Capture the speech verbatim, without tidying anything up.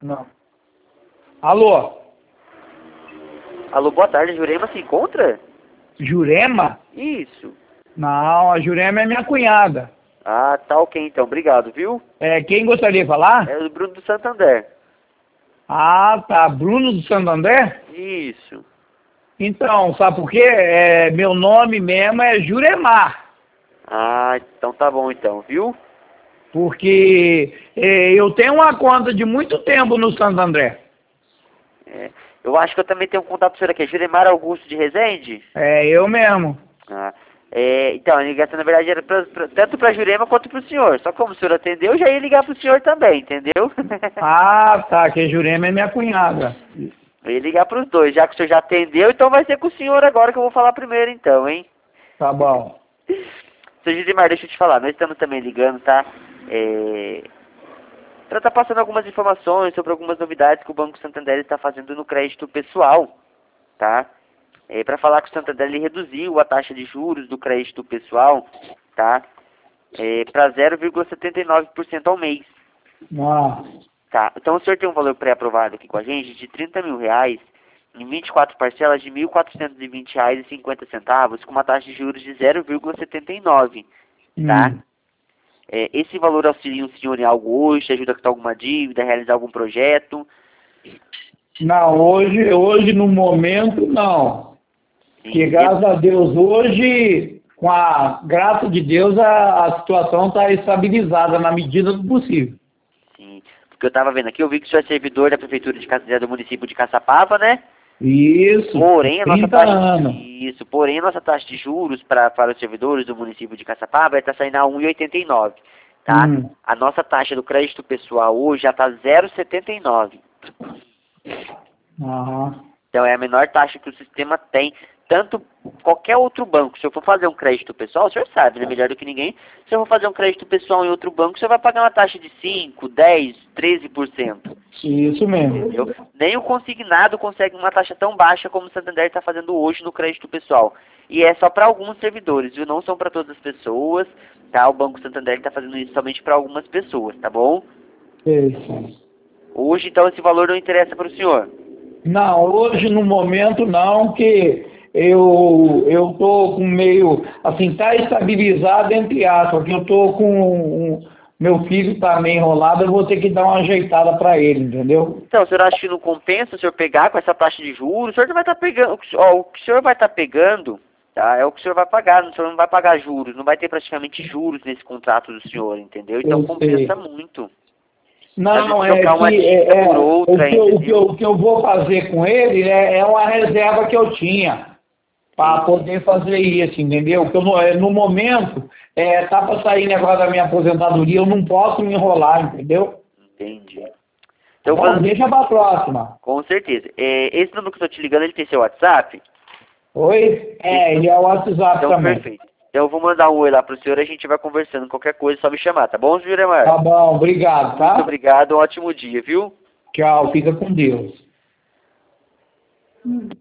Não. Alô? Alô, boa tarde, Jurema se encontra? Jurema? Isso. Não, a Jurema é minha cunhada. Ah, tá ok então, obrigado, viu? É, quem gostaria de falar? É o Bruno do Santander. Ah, tá. Bruno do Santander? Isso. Então, sabe por quê? É, meu nome mesmo é Juremar. Ah, então tá bom então, viu? Porque é, eu tenho uma conta de muito tempo no Santander. É, eu acho que eu também tenho um contato do senhor aqui, Juremar Augusto de Rezende? É, eu mesmo. Ah, é, então, a ligação na verdade era pra, pra, tanto pra Jurema quanto pro senhor. Só que como o senhor atendeu, eu já ia ligar pro senhor também, entendeu? Ah, tá, que Jurema é minha cunhada. Eu ia ligar pros dois, já que o senhor já atendeu, então vai ser com o senhor agora que eu vou falar primeiro então, hein? Tá bom. Seu Gisimar, deixa eu te falar, nós estamos também ligando, tá? É... Para estar passando algumas informações sobre algumas novidades que o Banco Santander está fazendo no crédito pessoal, tá? É, para falar que o Santander ele reduziu a taxa de juros do crédito pessoal, tá? É, para zero vírgula setenta e nove por cento ao mês, Ah, tá? Então o senhor tem um valor pré-aprovado aqui com a gente de trinta mil reais em vinte e quatro parcelas de mil quatrocentos e vinte reais e cinquenta centavos com uma taxa de juros de zero vírgula setenta e nove, tá? hum. É, esse valor auxilia o senhor em algo hoje, ajuda a quitar alguma dívida, a realizar algum projeto? Não, hoje, hoje no momento não. Porque Sim, graças a Deus hoje, com a graça de Deus, a, a situação está estabilizada na medida do possível. sim, porque eu estava vendo aqui, eu vi que o senhor é servidor da Prefeitura de Caça, do município de Caçapava, né? Isso, Porém, a nossa trinta taxa anos. de, isso, porém, a nossa taxa de juros pra, para os servidores do município de Caçapava está saindo a um vírgula oitenta e nove, tá? Hum. A nossa taxa do crédito pessoal hoje já está zero vírgula setenta e nove. Aham. Então é a menor taxa que o sistema tem, tanto qualquer outro banco. Se eu for fazer um crédito pessoal, o senhor sabe, né, melhor do que ninguém, se eu for fazer um crédito pessoal em outro banco, você vai pagar uma taxa de cinco, dez, treze por cento. Isso mesmo. Entendeu? Nem o consignado consegue uma taxa tão baixa como o Santander está fazendo hoje no crédito pessoal. E é só para alguns servidores, viu? Não são para todas as pessoas, tá? O Banco Santander está fazendo isso somente para algumas pessoas, tá bom? Isso. Hoje, então, esse valor não interessa para o senhor. Não, hoje no momento não, que eu eu tô com meio, assim, tá estabilizado entre aspas, que eu tô com um, meu filho tá meio enrolado, eu vou ter que dar uma ajeitada para ele, entendeu? Então, o senhor acha que não compensa o senhor pegar com essa taxa de juros? O senhor não vai estar pegando, ó, o que o senhor vai estar pegando, tá? É o que o senhor vai pagar, o senhor não vai pagar juros, não vai ter praticamente juros nesse contrato do senhor, entendeu? Então Eu compensa sei. muito. Às Não, vezes é trocar uma que é, dívida por é, o, outra, que eu, o, que eu, entendeu? o que eu vou fazer com ele é, é uma reserva que eu tinha para Entendi. poder fazer isso, entendeu? Porque eu, no, é, no momento, é, tá para sair negócio da minha aposentadoria, eu não posso me enrolar, entendeu? Entendi. Tá Então, bom, fazendo o deixa seguinte, para próxima. com certeza. É, esse número que eu estou te ligando, ele tem seu WhatsApp? Oi? Esse É, ele número... é o WhatsApp Então, também. perfeito. Então, eu vou mandar um oi lá pro senhor e a gente vai conversando. Qualquer coisa, é só me chamar, tá bom, Juremar? Tá bom, obrigado, Muito tá? obrigado, um ótimo dia, viu? Tchau, fica com Deus.